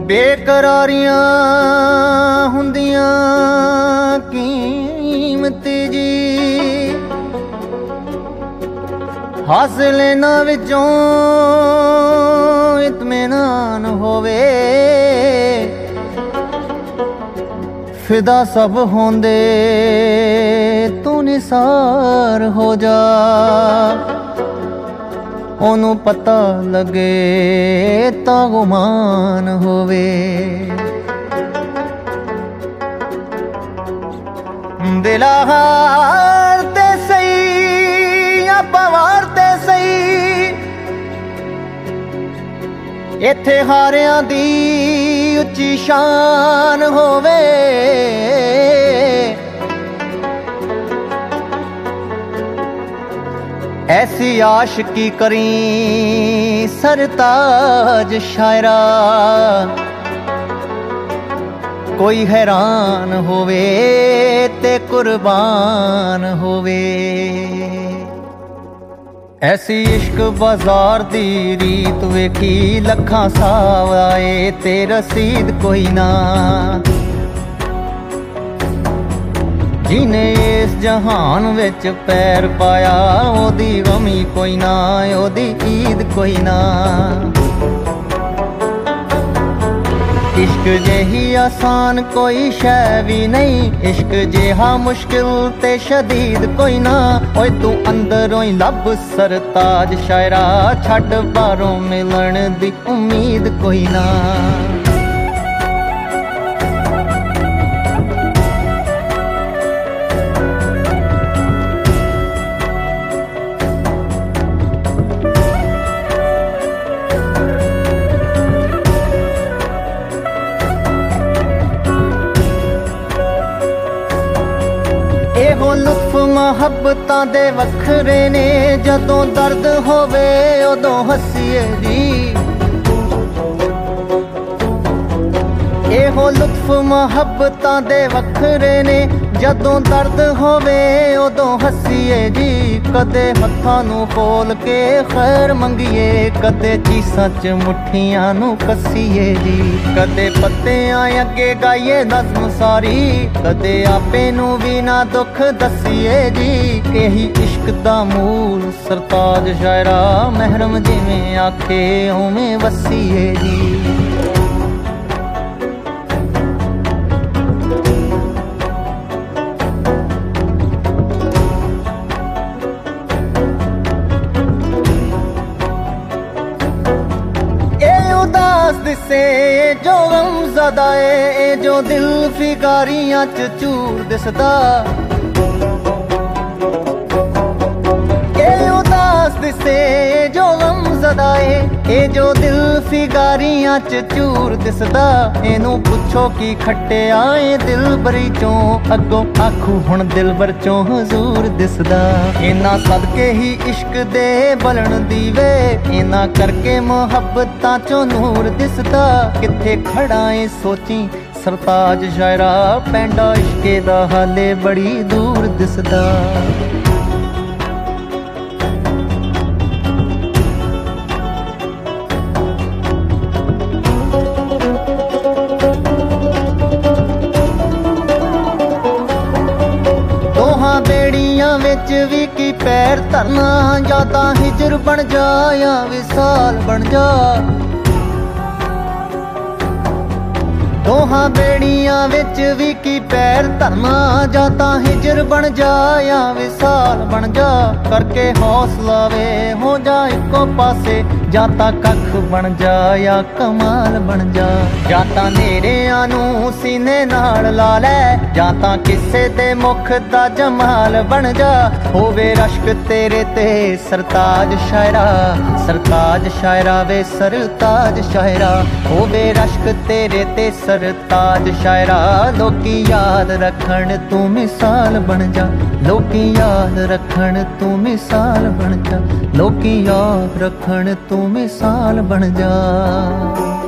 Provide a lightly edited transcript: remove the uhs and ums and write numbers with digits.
ਬੇਕਰਾਰੀਆਂ ਹੁੰਦੀਆਂ ਕੀਮਤੀ ਜੀ, ਹਾਸਿਲ ਇਹਨਾਂ ਵਿੱਚੋਂ ਇਤਮੀਨਾਨ ਹੋਵੇ। ਫਿਦਾ ਸਭ ਹੁੰਦੇ ਤੂੰ ਨਿਸਾਰ ਹੋ ਜਾ, ਉਹਨੂੰ ਪਤਾ ਲੱਗੇ ਤਾਂ ਗੁਮਾਨ ਹੋਵੇ। ਦਿਲਾ ਹਾਰ ਤੇ ਸਹੀ ਆਪਾਂ ਵਾਰ ਤੇ ਸਹੀ, ਇੱਥੇ ਹਾਰਿਆਂ ਦੀ ਉੱਚੀ ਸ਼ਾਨ ਹੋਵੇ। ऐसी आशिकी करी सरताज शायरा, कोई हैरान होवे ते कुर्बान होवे। ऐसी इश्क बाजार दी रीत वेखी लखां साव आए ते रसीद कोई ना, जिने इस जहान विच पैर पाया ओदी गमी कोई ना, ओदी ईद कोई ना। इश्क जेही आसान कोई शै भी नहीं, इश्क जेहा मुश्किल ते शदीद कोई ना। ओए तू अंदरों ही लब सरताज शायरा, छड्ड बाहरों मिलन दी उम्मीद कोई ना। ਇਹੋ ਲੁਤਫ ਮੁਹੱਬਤਾਂ ਦੇ ਵੱਖਰੇ ਨੇ, ਜਦੋਂ ਦਰਦ ਹੋਵੇ ਉਦੋਂ ਹੱਸੀਏ ਜੀ। ਇਹੋ ਲੁਤਫ ਮੁਹੱਬਤਾਂ ਦੇ ਵੱਖਰੇ ਨੇ, ਜਦੋਂ ਦਰਦ ਹੋਵੇ ਉਦੋਂ ਹੱਸੀਏ ਜੀ। ਕਦੇ ਹੱਥਾਂ ਨੂੰ ਖੋਲ ਕੇ ਖੈਰ ਮੰਗੀਏ, ਕਦੇ ਚੀਸਾਂ 'ਚ ਮੁੱਠੀਆਂ ਨੂੰ ਕੱਸੀਏ ਜੀ। ਕਦੇ ਪੱਤਿਆਂ ਅੱਗੇ ਗਾਈਏ ਨਜ਼ਮ ਸਾਰੀ, ਕਦੇ ਆਪੇ ਨੂੰ ਵੀ ਨਾ ਦੁੱਖ ਦੱਸੀਏ ਜੀ। ਇਹੀ ਇਸ਼ਕ ਦਾ ਮੂਲ ਸਰਤਾਜ ਸ਼ਾਇਰਾ, ਮਹਿਰਮ ਜਿਵੇਂ ਆਖੇ ਉਵੇਂ ਵਸੀਏ ਜੀ। दिसे जो गमज़दा ए जो दिल फिकारियां च चूर दिसदा, उदास दिसे जो गमज़दा ए जो दिल फिकारियां च चूर दिसदा। इनू पुछो की खट्टिया ए दिल बरी चों, अगों आखू हुण दिल बर चों हजूर दिसदा। इना सदके ही इश्क दे बलन दीवे, इना करके मुहब्बतां चों नूर दिसदा। किथे खड़ा ए सोची सरताज शायरा, पैंडा इश्के दा हाले बड़ी दूर दिसदा। बेड़ियां विच भी की पैर धरना, या तां हिजर बन जा या विसाल बन जा। दोहां बेड़ियां विच भी की पैर धरना, या तां हिजर बन जा या विसाल बन जा। करके हौसला वे हो जा इको पासे, या तां कख बन जा या कमाल बन जा। या तां नेरियां नूं सीने नाल ला लै, या तां किसे दे मुख दा जमाल बन जा। होवे रश्क तेरे ते सरताज शायरा, सरताज शायरा वे सरताज शायरा। होवे रश्क तेरे ते सरताज शायरा, लोकी याद रखण तू मिसाल बन जा। लोकी याद रखण तू मिसाल बन जा। लोकी याद रखण तू मिसाल बन जा।